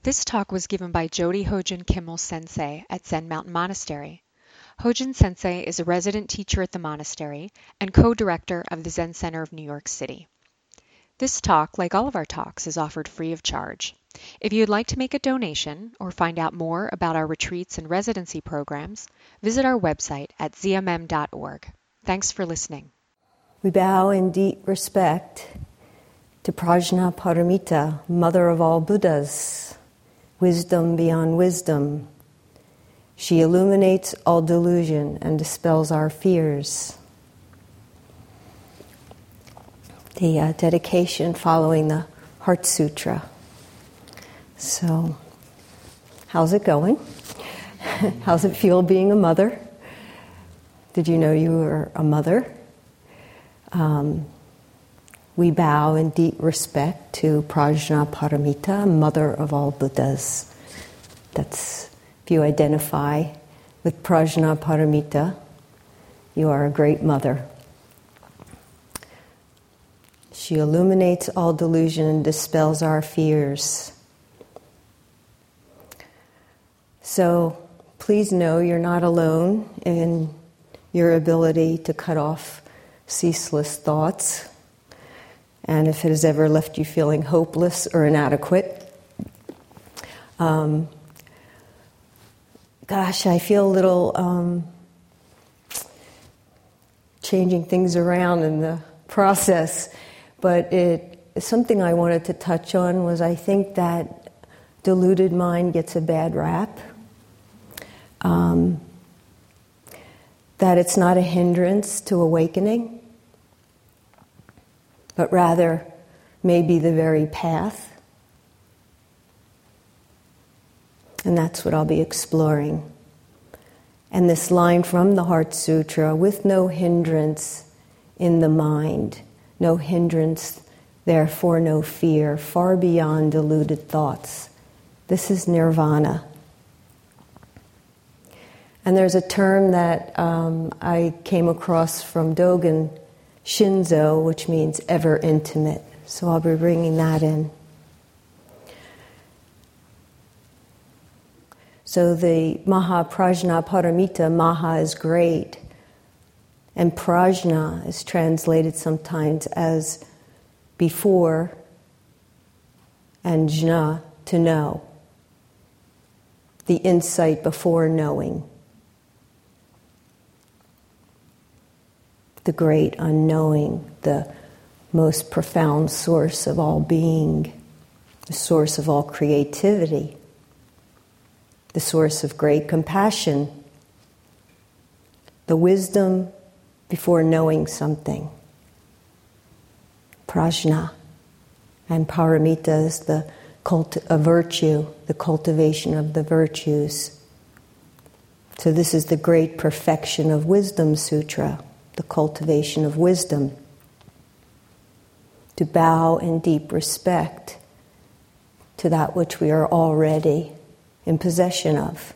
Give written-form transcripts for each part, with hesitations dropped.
This talk was given by Jody Hojin Kimmel Sensei at Zen Mountain Monastery. Hojin Sensei is a resident teacher at the monastery and co-director of the Zen Center of New York City. This talk, like all of our talks, is offered free of charge. If you'd like to make a donation or find out more about our retreats and residency programs, visit our website at zmm.org. Thanks for listening. We bow in deep respect to Prajnaparamita, mother of all Buddhas, wisdom beyond wisdom. She illuminates all delusion and dispels our fears. The dedication following the Heart Sutra. So, how's it going? How's it feel being a mother? Did you know you were a mother? We bow in deep respect to Prajnaparamita, mother of all Buddhas. That's, if you identify with Prajnaparamita, you are a great mother. She illuminates all delusion and dispels our fears. So please know you're not alone in your ability to cut off ceaseless thoughts. And if it has ever left you feeling hopeless or inadequate, I feel a little changing things around in the process. But something I wanted to touch on was I think that deluded mind gets a bad rap. That it's not a hindrance to awakening, but rather maybe the very path. And that's what I'll be exploring. And this line from the Heart Sutra, with no hindrance in the mind, no hindrance, therefore no fear, far beyond deluded thoughts. This is nirvana. And there's a term that I came across from Dogen Shinzo, which means ever intimate. So I'll be bringing that in. So the Maha Prajnaparamita, Maha is great. And Prajna is translated sometimes as before, and Jna, to know. The insight before knowing. The great unknowing, the most profound source of all being, the source of all creativity, the source of great compassion, the wisdom before knowing something. Prajna. And paramita is the a virtue, the cultivation of the virtues. So this is the great perfection of Wisdom Sutra, the cultivation of wisdom. To bow in deep respect to that which we are already in possession of.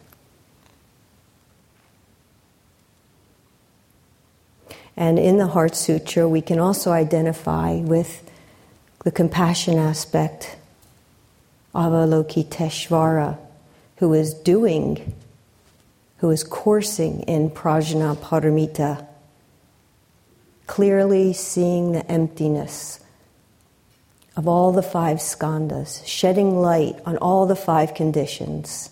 And in the Heart Sutra, we can also identify with the compassion aspect, Avalokiteshvara, who is doing, who is coursing in Prajnaparamita, clearly seeing the emptiness of all the five skandhas, shedding light on all the five conditions.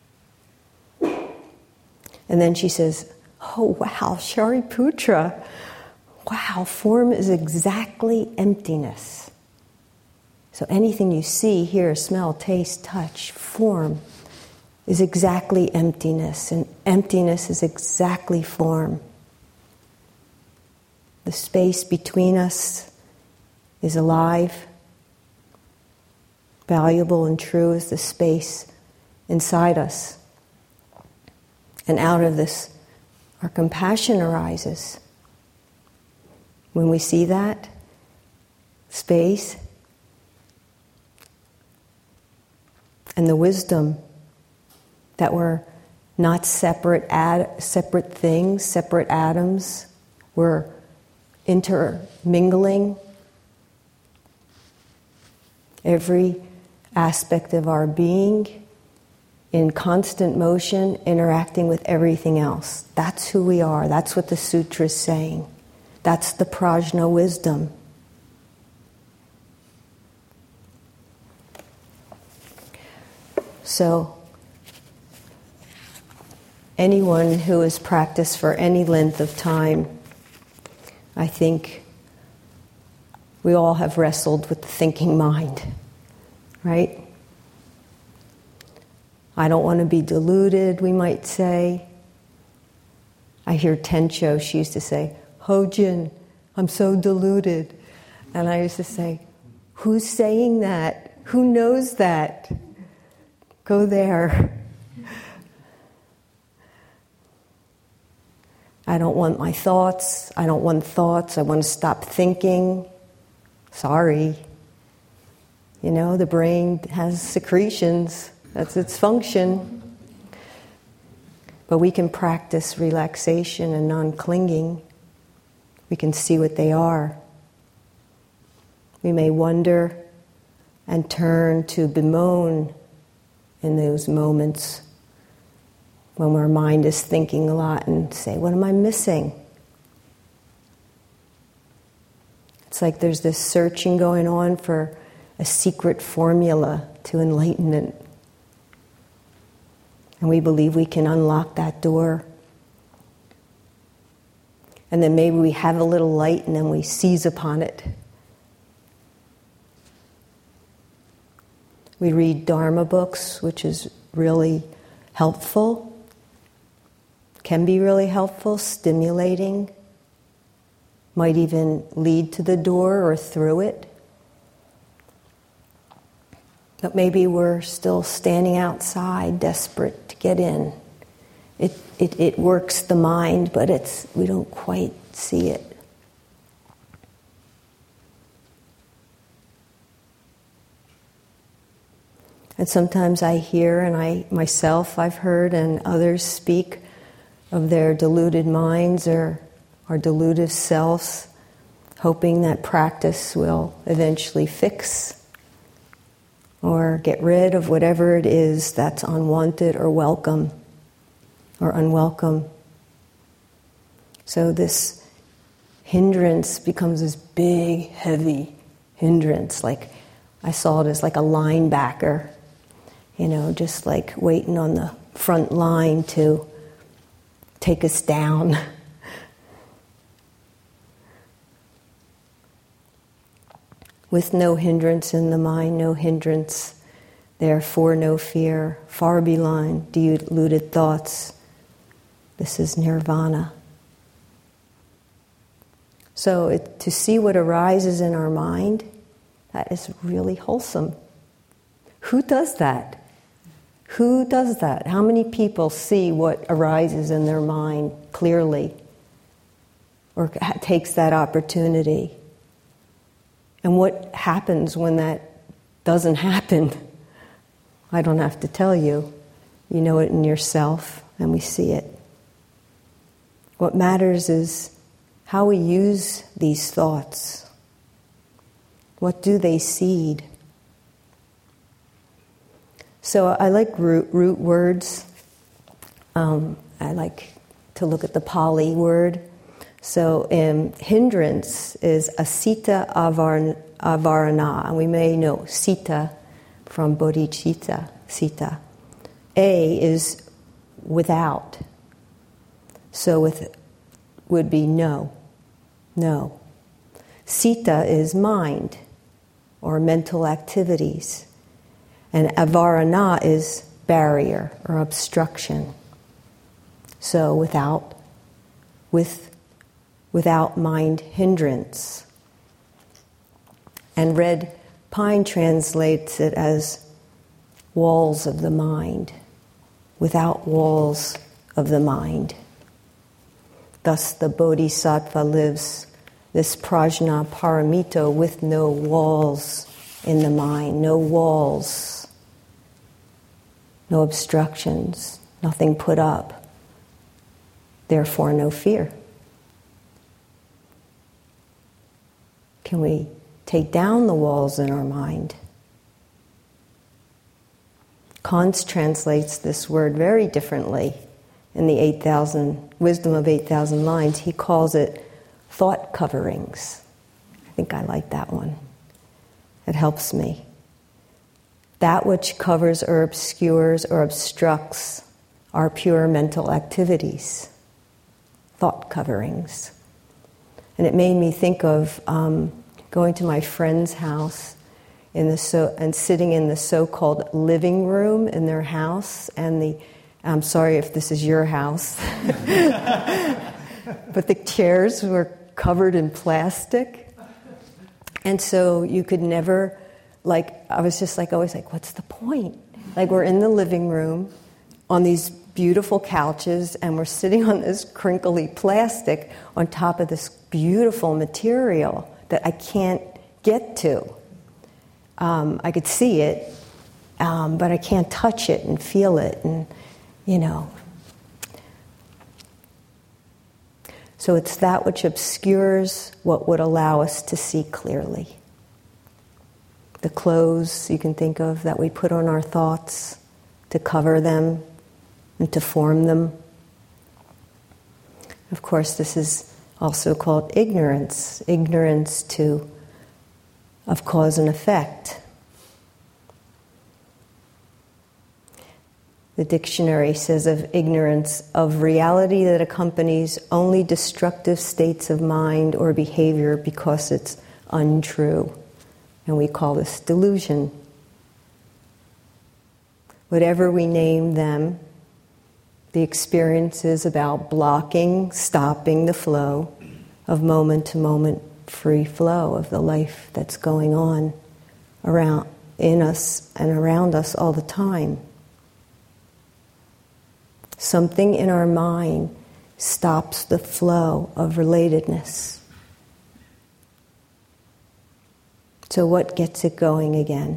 And then she says, oh wow, Shariputra, wow, form is exactly emptiness. So anything you see, hear, smell, taste, touch, form is exactly emptiness, and emptiness is exactly form. The space between us is alive. Valuable and true is the space inside us. And out of this, our compassion arises. When we see that space and the wisdom that we're not separate things, separate atoms, we're intermingling. Every aspect of our being in constant motion, interacting with everything else. That's who we are. That's what the sutra is saying. That's the prajna wisdom. So, anyone who has practiced for any length of time, I think we all have wrestled with the thinking mind, right? I don't want to be deluded, we might say. I hear Tencho, she used to say, Hojin, I'm so deluded. And I used to say, who's saying that? Who knows that? Go there. I don't want my thoughts. I don't want thoughts. I want to stop thinking. Sorry. You know, the brain has secretions. That's its function. But we can practice relaxation and non-clinging. We can see what they are. We may wonder and turn to bemoan in those moments when our mind is thinking a lot and say, what am I missing? It's like there's this searching going on for a secret formula to enlightenment. And we believe we can unlock that door. And then maybe we have a little light and then we seize upon it. We read Dharma books, which is really helpful, can be really helpful, stimulating, might even lead to the door or through it. But maybe we're still standing outside, desperate to get in. It works the mind, but we don't quite see it. And sometimes I hear, and I've heard, and others speak of their deluded minds or deluded selves, hoping that practice will eventually fix or get rid of whatever it is that's unwanted or welcome or unwelcome. So this hindrance becomes this big, heavy hindrance. Like I saw it as like a linebacker, just like waiting on the front line to take us down. With no hindrance in the mind, no hindrance, therefore no fear, far beyond deluded thoughts. This is nirvana. So to see what arises in our mind, that is really wholesome. Who does that? Who does that? How many people see what arises in their mind clearly or takes that opportunity? And what happens when that doesn't happen? I don't have to tell you. You know it in yourself, and we see it. What matters is how we use these thoughts. What do they seed? So I like root words. I like to look at the Pali word. So hindrance is asita avarana, and we may know sita from bodhicitta, sita. A is without. So would be no. Sita is mind or mental activities. And avarana is barrier or obstruction. So without mind hindrance. And Red Pine translates it as walls of the mind, without walls of the mind. Thus the Bodhisattva lives this prajna paramita with no walls in the mind, no walls, no obstructions, nothing put up, therefore no fear. Can we take down the walls in our mind? Kant translates this word very differently in the Wisdom of 8,000 Lines. He calls it thought coverings. I think I like that one. It helps me. That which covers or obscures or obstructs our pure mental activities. Thought coverings. And it made me think of going to my friend's house and sitting in the so-called living room in their house, and I'm sorry if this is your house, but the chairs were covered in plastic, and so you could never, I was just always what's the point? We're in the living room on these beautiful couches, and we're sitting on this crinkly plastic on top of this beautiful material that I can't get to. I could see it, but I can't touch it and feel it, and So it's that which obscures what would allow us to see clearly. The clothes you can think of that we put on our thoughts to cover them and to form them. Of course, this is also called ignorance. Ignorance of cause and effect. The dictionary says of ignorance, of reality that accompanies only destructive states of mind or behavior because it's untrue. And we call this delusion. Whatever we name them, the experience is about blocking, stopping the flow of moment-to-moment free flow of the life that's going on in us and around us all the time. Something in our mind stops the flow of relatedness. So what gets it going again?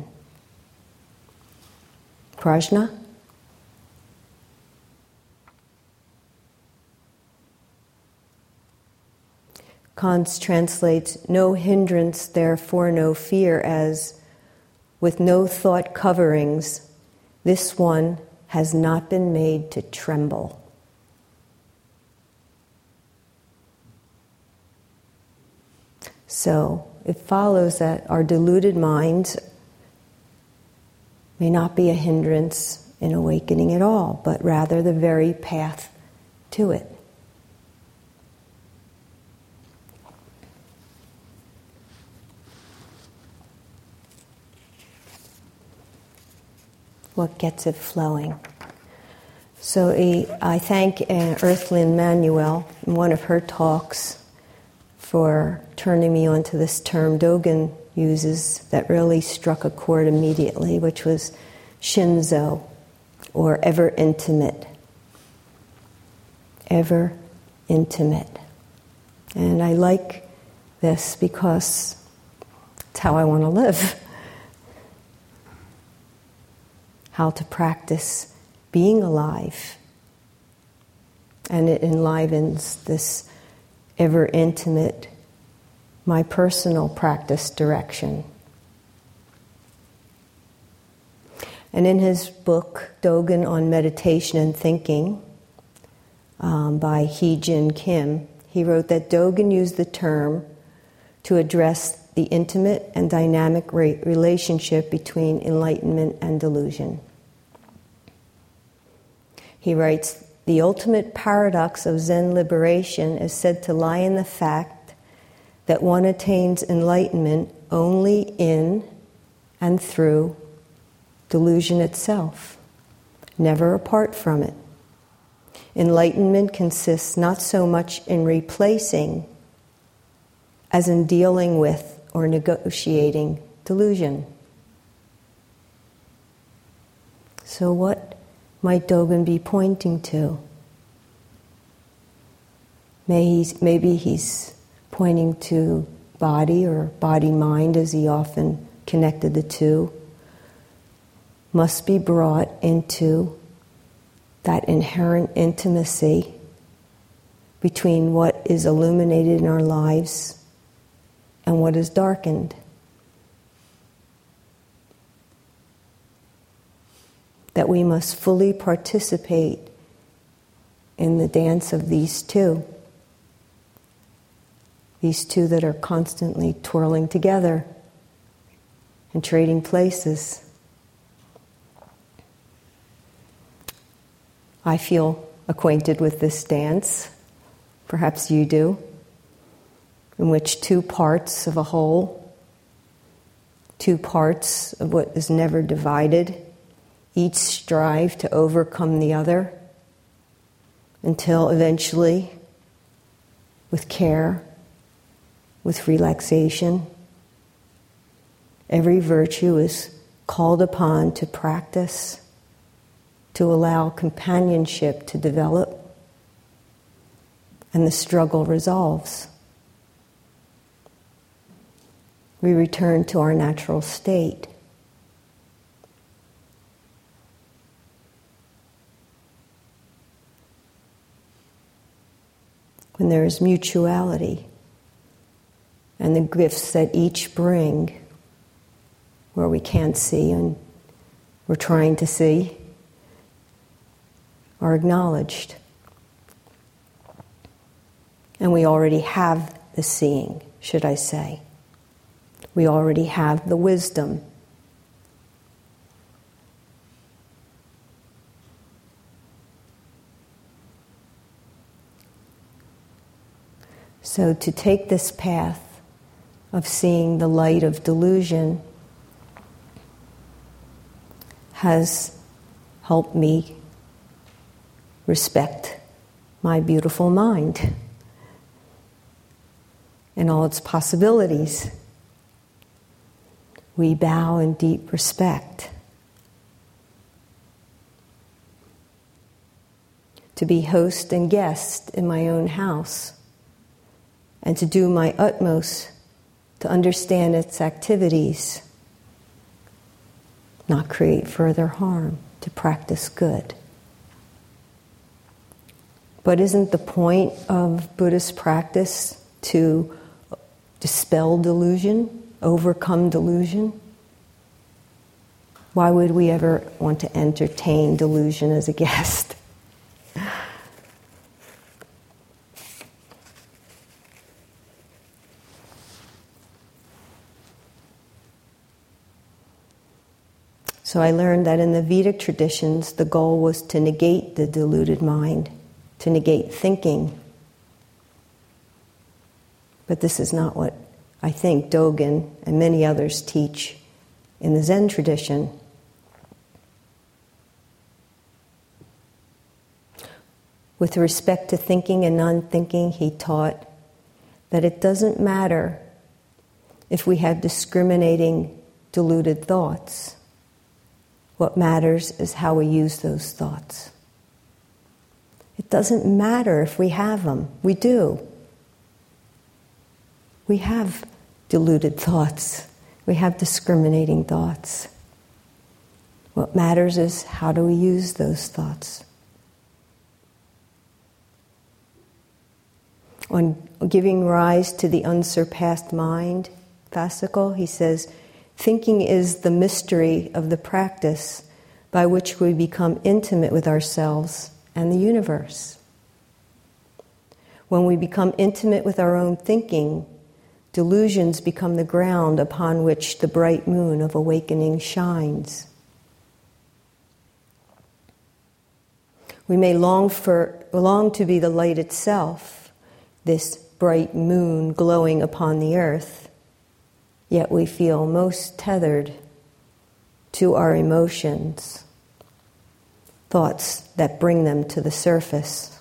Prajna? Kant translates no hindrance, therefore no fear, as with no thought coverings, this one has not been made to tremble. So it follows that our deluded minds may not be a hindrance in awakening at all, but rather the very path to it. What gets it flowing? So I thank Earthlyn Manuel in one of her talks for turning me onto this term Dogen uses that really struck a chord immediately, which was shinzo, or ever intimate. Ever intimate. And I like this because it's how I want to live. How to practice being alive. And it enlivens this ever intimate, my personal practice direction. And in his book, Dogen on Meditation and Thinking, by Hee-Jin Kim, he wrote that Dogen used the term to address the intimate and dynamic relationship between enlightenment and delusion. He writes, the ultimate paradox of Zen liberation is said to lie in the fact that one attains enlightenment only in and through delusion itself, never apart from it. Enlightenment consists not so much in replacing as in dealing with or negotiating delusion. So what might Dogen be pointing to? Maybe he's pointing to body or body-mind, as he often connected the two, must be brought into that inherent intimacy between what is illuminated in our lives and what is darkened. that we must fully participate in the dance of these two that are constantly twirling together and trading places. I feel acquainted with this dance, perhaps you do, in which two parts of a whole, two parts of what is never divided, each strive to overcome the other until eventually, with care, with relaxation, every virtue is called upon to practice, to allow companionship to develop, and the struggle resolves. We return to our natural state. When there is mutuality, and the gifts that each bring, where we can't see and we're trying to see, are acknowledged. And we already have the seeing, should I say. We already have the wisdom. So to take this path of seeing the light of delusion has helped me respect my beautiful mind and all its possibilities. We bow in deep respect. To be host and guest in my own house, and to do my utmost to understand its activities, not create further harm, to practice good. But isn't the point of Buddhist practice to dispel delusion, overcome delusion? Why would we ever want to entertain delusion as a guest? So I learned that in the Vedic traditions, the goal was to negate the deluded mind, to negate thinking. But this is not what I think Dogen and many others teach in the Zen tradition. With respect to thinking and non-thinking, he taught that it doesn't matter if we have discriminating, deluded thoughts. What matters is how we use those thoughts. It doesn't matter if we have them. We do. We have deluded thoughts. We have discriminating thoughts. What matters is how do we use those thoughts. On giving rise to the unsurpassed mind fascicle, he says, thinking is the mystery of the practice by which we become intimate with ourselves and the universe. When we become intimate with our own thinking, delusions become the ground upon which the bright moon of awakening shines. We may long to be the light itself, this bright moon glowing upon the earth, yet we feel most tethered to our emotions, thoughts that bring them to the surface.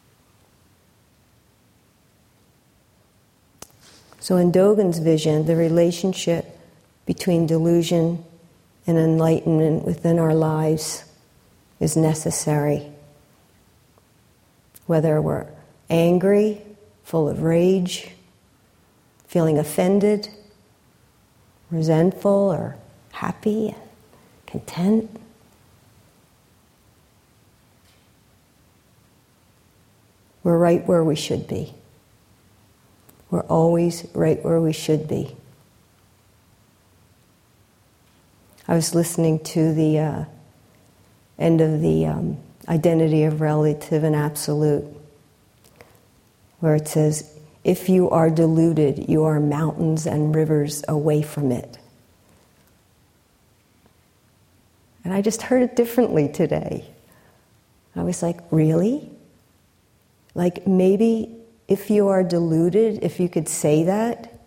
So in Dogen's vision, the relationship between delusion and enlightenment within our lives is necessary. Whether we're angry, full of rage, feeling offended, resentful, or happy and content. We're right where we should be. We're always right where we should be. I was listening to the end of the identity of relative and absolute, where it says, if you are deluded, you are mountains and rivers away from it. And I just heard it differently today. I was like, really? Like maybe if you are deluded, if you could say that,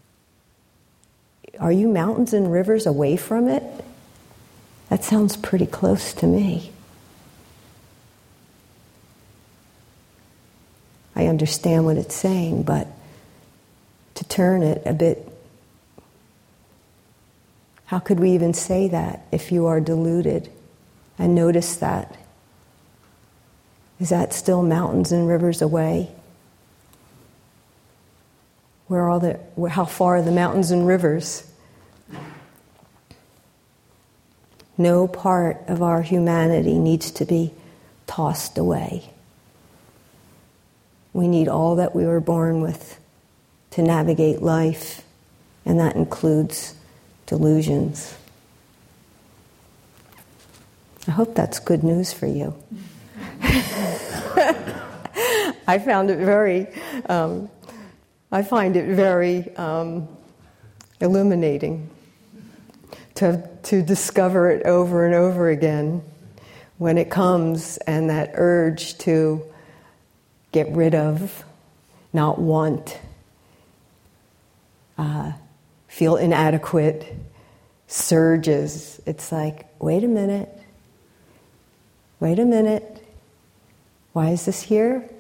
are you mountains and rivers away from it? That sounds pretty close to me. I understand what it's saying, but to turn it a bit, how could we even say that if you are deluded? And notice that. Is that still mountains and rivers away? How far are the mountains and rivers? No part of our humanity needs to be tossed away. We need all that we were born with to navigate life, and that includes delusions. I hope that's good news for you. I find it very illuminating to discover it over and over again when it comes, and that urge to get rid of, not want, feel inadequate, surges. It's like, wait a minute. Why is this here?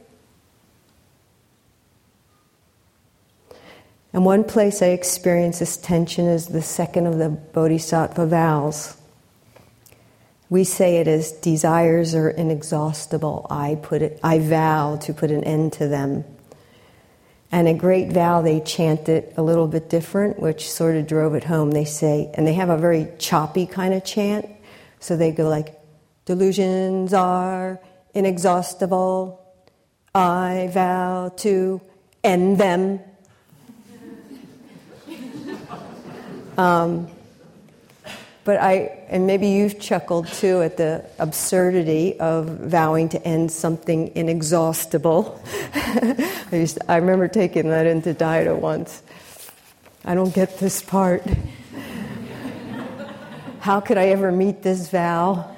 And one place I experience this tension is the second of the Bodhisattva vows. We say it as desires are inexhaustible. I vow to put an end to them. And a great vow, they chant it a little bit different, which sort of drove it home. They say, and they have a very choppy kind of chant. So they go like, delusions are inexhaustible. I vow to end them. And maybe you've chuckled too at the absurdity of vowing to end something inexhaustible. I remember taking that into Daido once. I don't get this part. How could I ever meet this vow?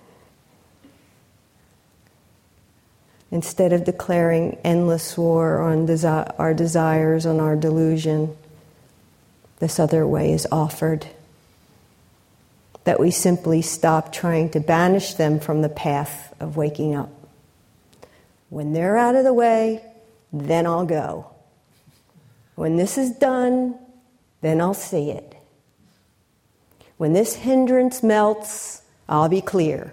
Instead of declaring endless war on our desires, on our delusion, this other way is offered. That we simply stop trying to banish them from the path of waking up. When they're out of the way, then I'll go. When this is done, then I'll see it. When this hindrance melts, I'll be clear.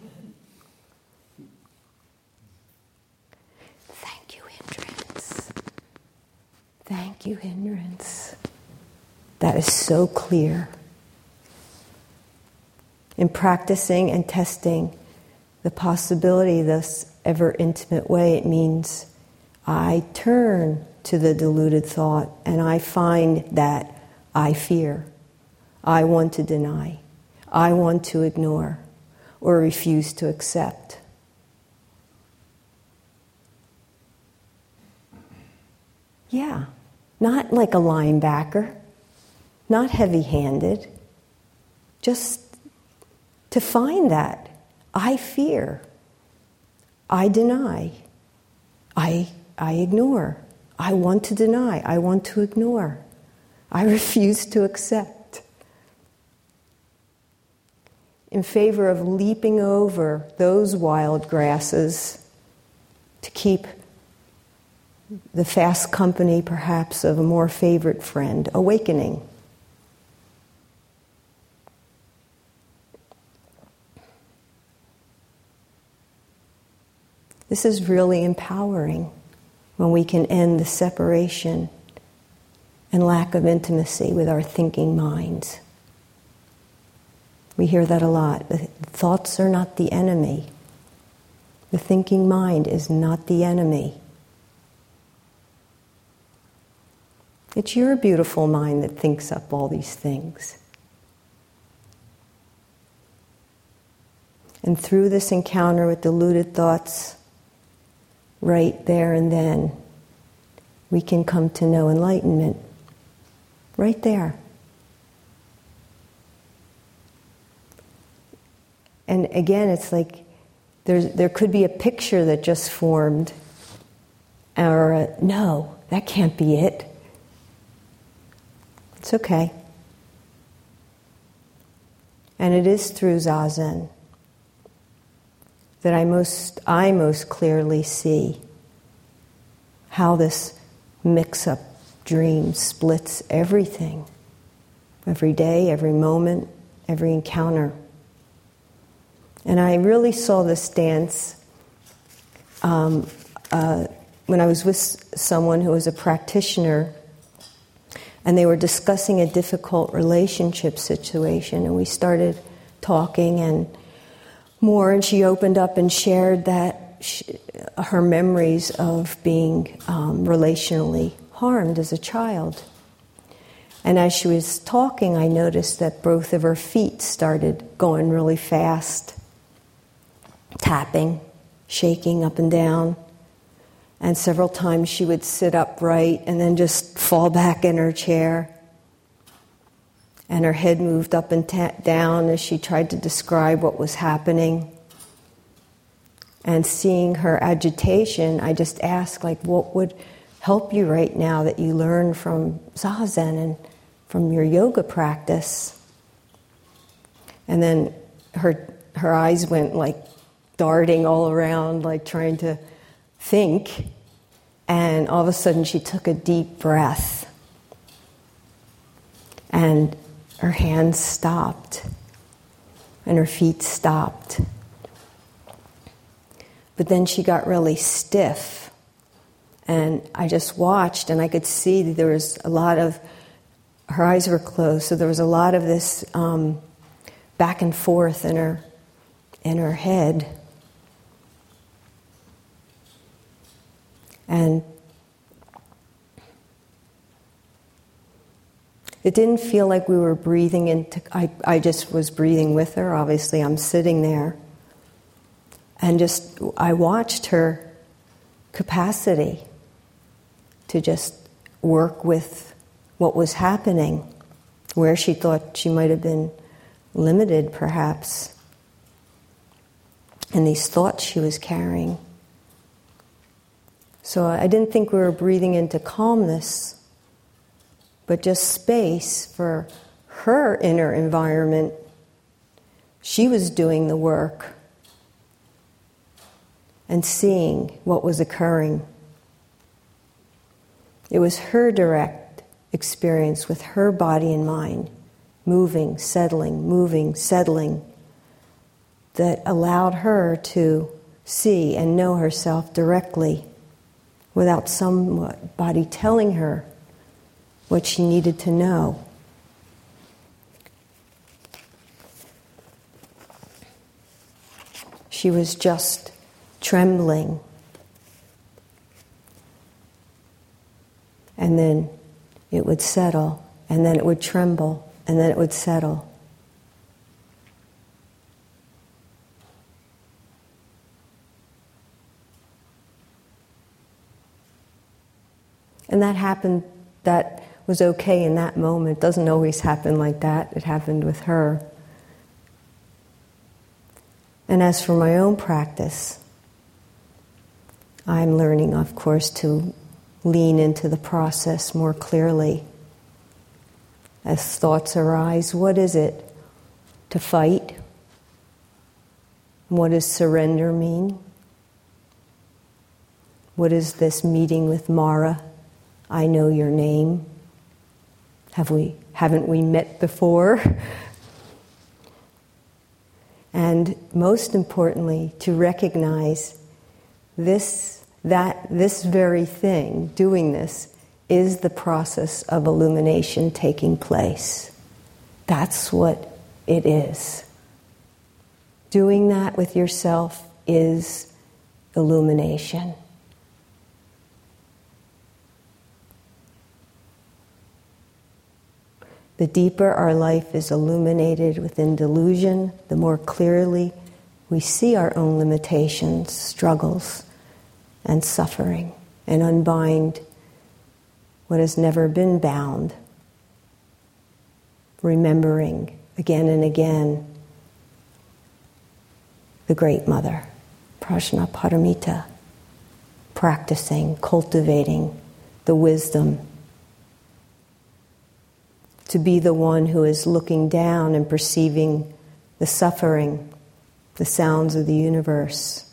Thank you, hindrance. Thank you, hindrance. That is so clear. In practicing and testing the possibility of this ever intimate way, it means I turn to the deluded thought and I find that I fear, I want to deny, I want to ignore, or refuse to accept. Yeah, not like a linebacker, not heavy-handed, just to find that I fear, I deny, I ignore, I want to deny, I want to ignore, I refuse to accept. In favor of leaping over those wild grasses to keep the fast company, perhaps, of a more favorite friend, awakening. This is really empowering when we can end the separation and lack of intimacy with our thinking minds. We hear that a lot. The thoughts are not the enemy. The thinking mind is not the enemy. It's your beautiful mind that thinks up all these things. And through this encounter with deluded thoughts, right there and then, we can come to know enlightenment. Right there. And again, it's like there could be a picture that just formed, or no, that can't be it. It's okay. And it is through Zazen that I most clearly see how this mix-up dream splits everything. Every day, every moment, every encounter. And I really saw this dance when I was with someone who was a practitioner, and they were discussing a difficult relationship situation, and we started talking and more, and she opened up and shared that her memories of being relationally harmed as a child. And as she was talking, I noticed that both of her feet started going really fast, tapping, shaking up and down. And several times she would sit upright and then just fall back in her chair. And her head moved up and down as she tried to describe what was happening. And seeing her agitation, I just asked, like, what would help you right now that you learned from Zazen and from your yoga practice? And then her eyes went like darting all around, like trying to think. And all of a sudden she took a deep breath. And her hands stopped. And her feet stopped. But then she got really stiff. And I just watched, and I could see that there was a lot of, her eyes were closed, so there was a lot of this back and forth in her head. And it didn't feel like we were breathing into, I just was breathing with her. Obviously, I'm sitting there. And just, I watched her capacity to just work with what was happening, where she thought she might have been limited, perhaps, in these thoughts she was carrying. So I didn't think we were breathing into calmness, but just space for her inner environment. She was doing the work and seeing what was occurring. It was her direct experience with her body and mind, moving, settling, that allowed her to see and know herself directly without somebody telling her what she needed to know. She was just trembling. And then it would settle, and then it would tremble, and then it would settle. And that happened, that was okay in that moment. It doesn't always happen like that. It happened with her. And as for my own practice, I'm learning, of course, to lean into the process more clearly. As thoughts arise, what is it to fight? What does surrender mean? What is this meeting with Mara? I know your name. Haven't we met before? And most importantly, to recognize this very thing, doing this, is the process of illumination taking place. That's what it is. Doing that with yourself is illumination. The deeper our life is illuminated within delusion, the more clearly we see our own limitations, struggles, and suffering, and unbind what has never been bound, remembering again and again the Great Mother, Prajnaparamita, practicing, cultivating the wisdom to be the one who is looking down and perceiving the suffering, the sounds of the universe.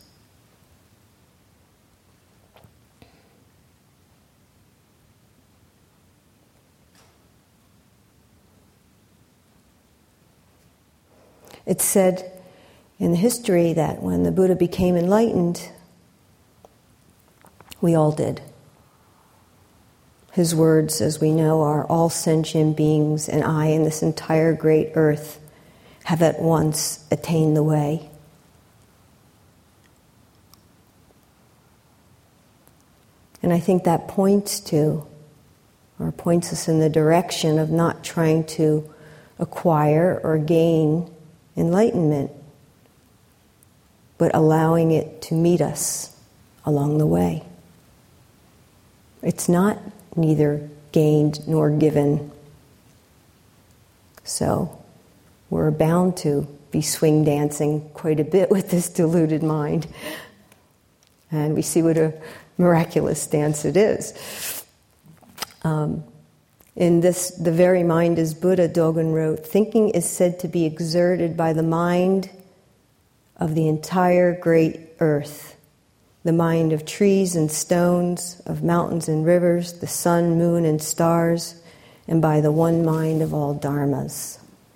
It's said in the history that when the Buddha became enlightened, we all did. His words, as we know, are all sentient beings and I and this entire great earth have at once attained the way. And I think that points us in the direction of not trying to acquire or gain enlightenment, but allowing it to meet us along the way. It's not neither gained nor given. So we're bound to be swing dancing quite a bit with this deluded mind. And we see what a miraculous dance it is. In this, The Very Mind is Buddha, Dogen wrote, thinking is said to be exerted by the mind of the entire great earth, the mind of trees and stones, of mountains and rivers, the sun, moon, and stars, and by the one mind of all dharmas.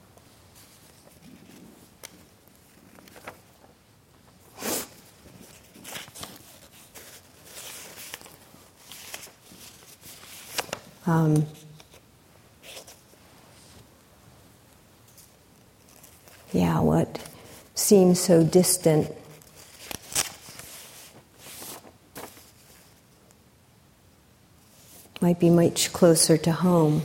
What seems so distant might be much closer to home.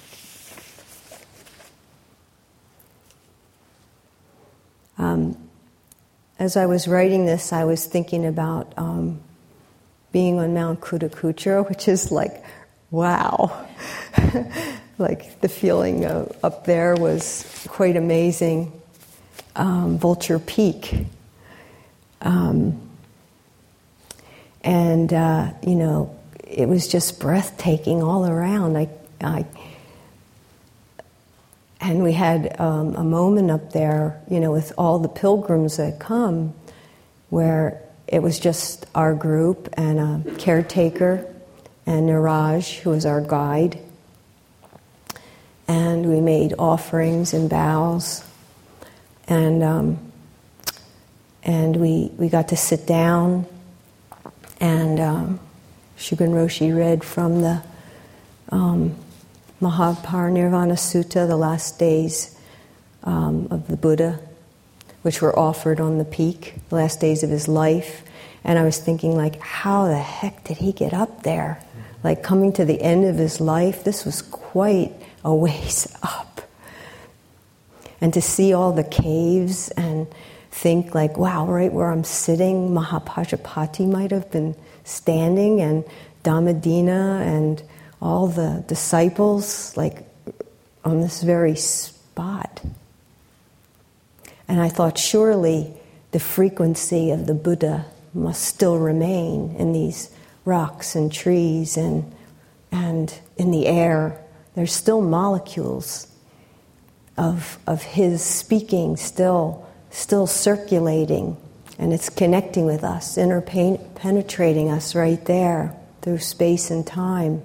As I was writing this, I was thinking about being on Mount Kutakucha, which is like, wow. Like the feeling up there was quite amazing. Vulture Peak. It was just breathtaking all around. And we had a moment up there, with all the pilgrims that come, where it was just our group and a caretaker and Niraj, who was our guide. And we made offerings and vows. And we got to sit down, and Shugen Roshi read from the Mahaparinirvana Sutta, the last days of the Buddha, which were offered on the peak, the last days of his life. And I was thinking, like, how the heck did he get up there? Like, coming to the end of his life, this was quite a ways up. And to see all the caves and think like, wow, right where I'm sitting, Mahapajapati might have been standing, and Dhammadina and all the disciples, like, on this very spot. And I thought, surely the frequency of the Buddha must still remain in these rocks and trees and in the air. There's still molecules of his speaking still circulating, and it's connecting with us, penetrating us right there through space and time.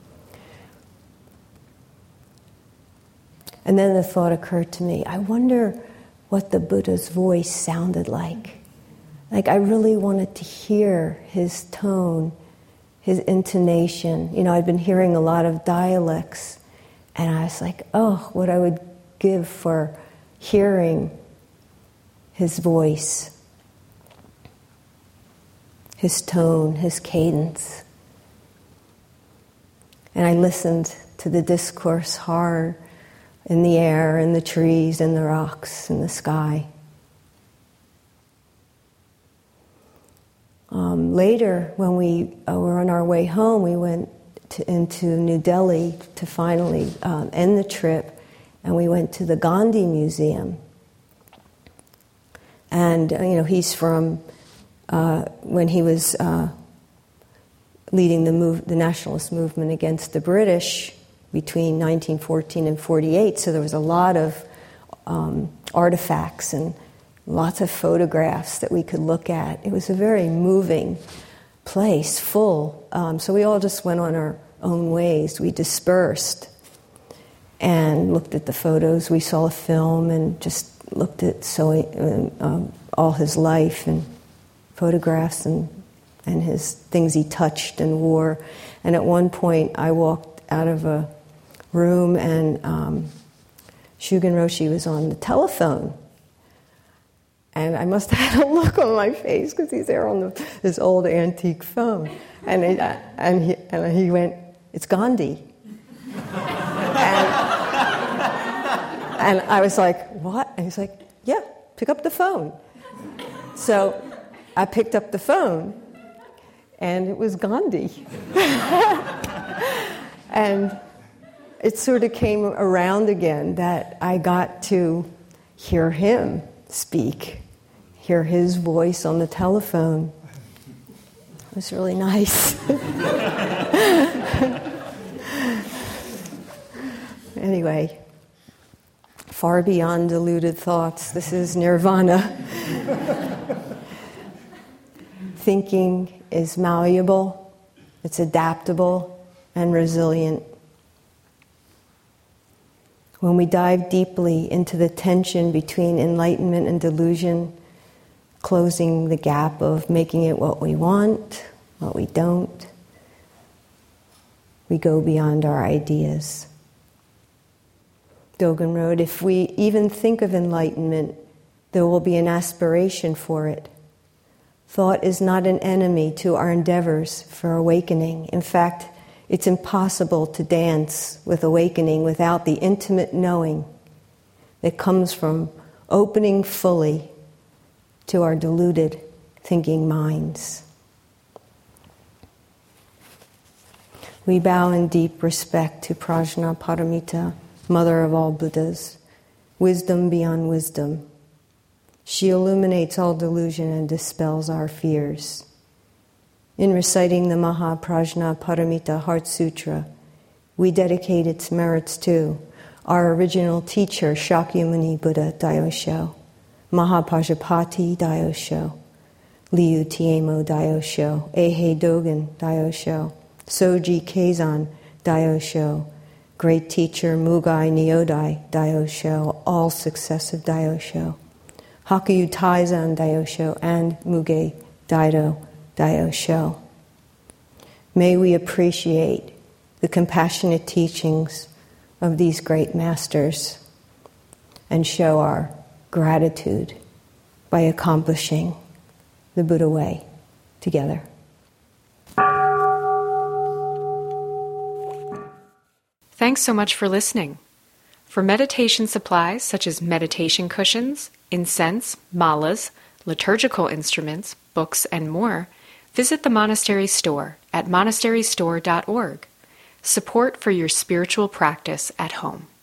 And then the thought occurred to me, I wonder what the Buddha's voice sounded like. Like, I really wanted to hear his tone, his intonation. I'd been hearing a lot of dialects, and I was like, oh, what I would give for hearing his voice, his tone, his cadence. And I listened to the discourse hard in the air, in the trees, in the rocks, in the sky. Later, when we were on our way home, we went into New Delhi to finally end the trip, and we went to the Gandhi Museum. And, he's from when he was leading the nationalist movement against the British between 1914 and 48, so there was a lot of artifacts and lots of photographs that we could look at. It was a very moving place, full. So we all just went on our own ways. We dispersed and looked at the photos. We saw a film and just looked at all his life and photographs and his things he touched and wore. And at one point I walked out of a room and Shugen Roshi was on the telephone. And I must have had a look on my face because he's there on this old antique phone. And he went, "It's Gandhi." And I was like, "What?" And he's like, "Yeah, pick up the phone." So I picked up the phone, and it was Gandhi. And it sort of came around again that I got to hear him speak, hear his voice on the telephone. It was really nice. Anyway, far beyond deluded thoughts, this is nirvana. Thinking is malleable, it's adaptable, and resilient. When we dive deeply into the tension between enlightenment and delusion, closing the gap of making it what we want, what we don't, we go beyond our ideas. Dogen wrote, if we even think of enlightenment, there will be an aspiration for it. Thought is not an enemy to our endeavors for awakening. In fact, it's impossible to dance with awakening without the intimate knowing that comes from opening fully to our deluded thinking minds. We bow in deep respect to Prajnaparamita, Mother of all Buddhas, wisdom beyond wisdom. She illuminates all delusion and dispels our fears. In reciting the Mahaprajnaparamita Heart Sutra, we dedicate its merits to our original teacher, Shakyamuni Buddha Daosho, Mahapajapati Daosho, Liu Tiemo Daosho, Eihei Dogen Daosho, Soji Keizan Daosho, great teacher Mugai Nyodai Daosho, all successive Daosho, Hakuyu Taizan Daosho, and Muge Daido Daosho. May we appreciate the compassionate teachings of these great masters and show our gratitude by accomplishing the Buddha way together. Thanks so much for listening. For meditation supplies such as meditation cushions, incense, malas, liturgical instruments, books, and more, visit the monastery store at monasterystore.org. Support for your spiritual practice at home.